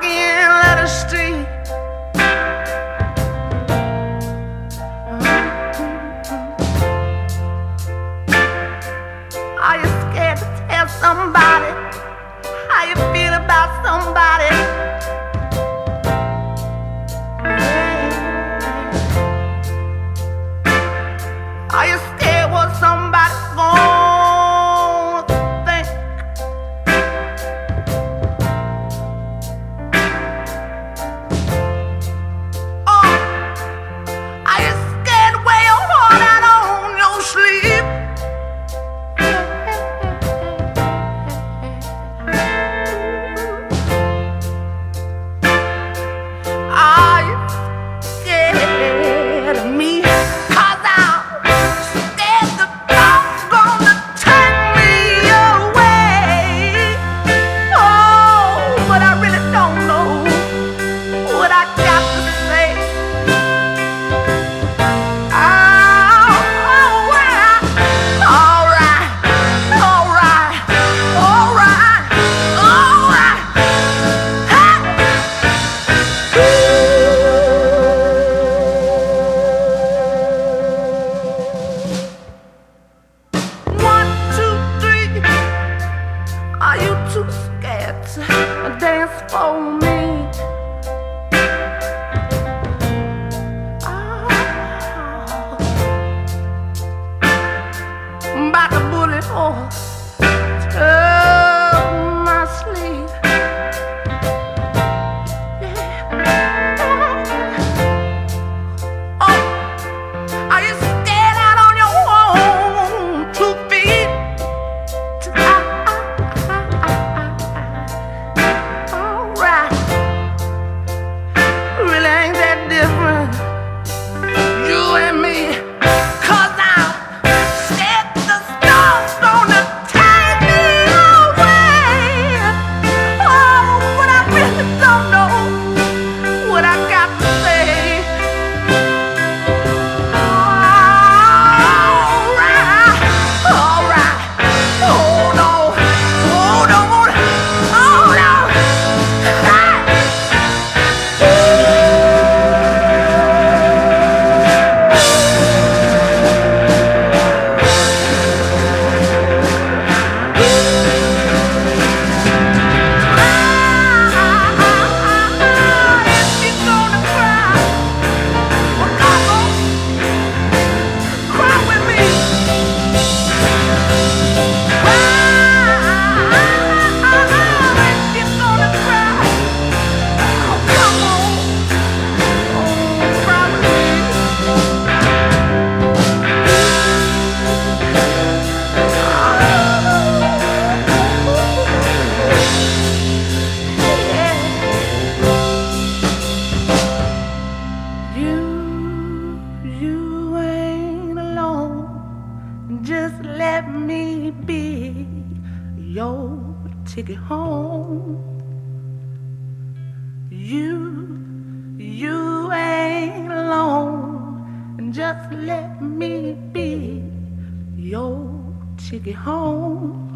walking let the street. Are you scared to tell somebody how you feel about somebody? Are you scared what somebody's gonna think? Oh, are you scared to wear your heart out on your sleeve? Are you scared of me? 'Cause I'm scared the thoughts gonna take me away. Oh, but I really don't know what I got to say. Oh, alright, alright, alright, alright, alright. One, two, three. Are you too scared to dance for me? Oh, about the bullet hole up my sleeve. Yeah. Oh, are you scared out on your own 2 feet? Alright, really ain't that different, you and me. 'Cause I'm scared the stars gonna take me away. Oh, but I really don't know what I got to say. Alright, alright, hold on, hold on, hold on. If you're gonna cry, well, come on, cry with me. If you're gonna cry, oh, come on, cry with me. You ain't alone. Just let me be your ticket home. You ain't alone. Just let me be your ticket home.